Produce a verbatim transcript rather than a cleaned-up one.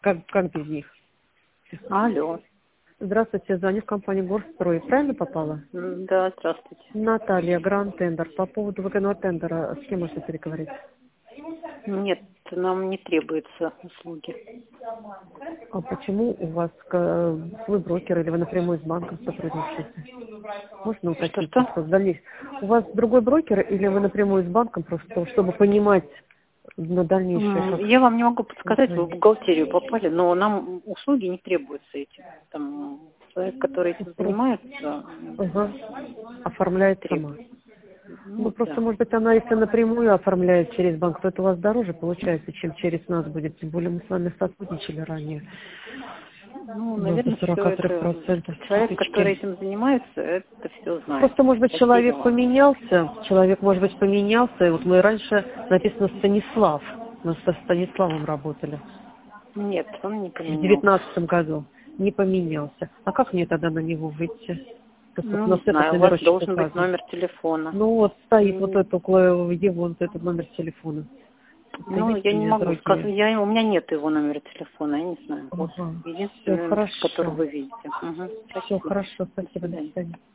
Как, как без них? Алло. Здравствуйте, звоню в компанию Горстрой. Правильно попала? М, Да, здравствуйте. Наталья, Гранд Тендер. По поводу выгодного тендера, с кем можете переговорить? Нет, нам не требуются услуги. А почему у вас э, свой брокер или вы напрямую с банком сотрудничаете? Можно уточнить, Что-что? что в дальнейшем? У вас другой брокер или вы напрямую с банком, просто чтобы понимать на дальнейшее, М, как... Я вам не могу подсказать, вы в устроить? бухгалтерию попали, но нам услуги не требуются эти. Там человек, который этим Просто, занимается, ага, оформляет сама. требует. Ну, Ну, просто, да. может быть, она, если напрямую оформляет через банк, то это у вас дороже получается, чем через нас будет. Тем более мы с вами сотрудничали ранее. Ну, У нас до наверное, все сорок три это... процента Человек, который скидочки. этим занимается, это все знает. Просто, может быть, Спасибо человек вам. поменялся, человек, может быть, поменялся, и вот мы раньше написано Станислав, мы со Станиславом работали Нет, он не в поменялся. девятнадцатом году, не поменялся. А как мне тогда на него выйти? То есть вот Ну, у нас не этот знаю, у вас номерочек должен быть указан. номер телефона. Ну вот стоит вот М, это около его, вот этот номер телефона. Это Ну, есть я у не меня могу сказать, другие? я, у меня нет его номера телефона, я не знаю. Вот Ага, все единственный номер, который хорошо. вы видите. Угу. Все Спасибо. хорошо, До спасибо, до свидания. свидания.